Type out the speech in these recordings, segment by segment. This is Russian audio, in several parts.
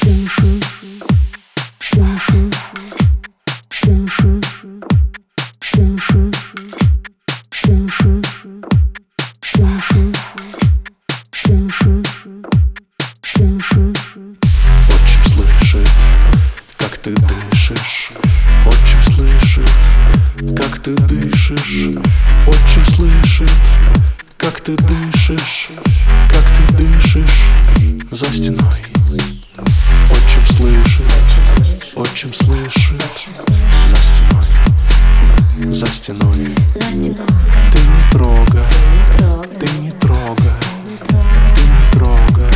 слышит, как ты дышишь. Отчим слышит, как ты дышишь. Отчим слышит, как ты дышишь. Как ты дышишь за стеной. Отчим слышит, отчим слышит за стеной. За стеной. Ты не трогай, ты не трогай, ты не трогай.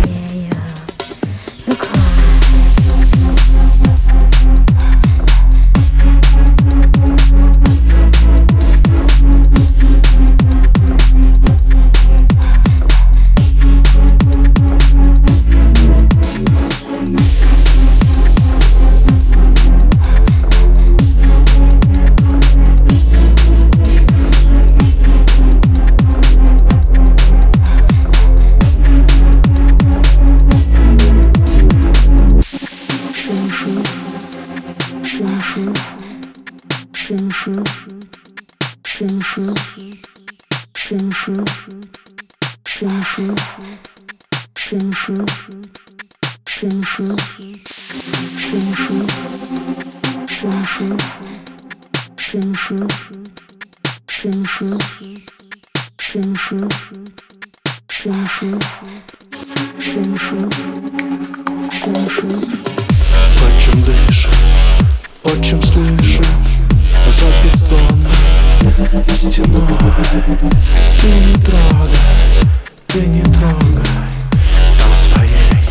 Отчим дышит, отчим слышит за бетонной стеной. Ты не трогай, ты не трогай, там своей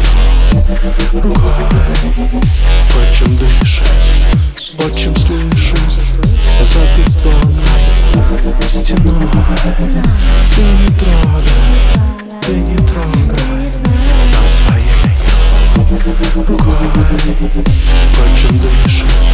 рукой. Отчим дышит, отчим слышит за бетонной стеной. Ты не трогай, ты не трогай, там своей рукой. Отчим дышит.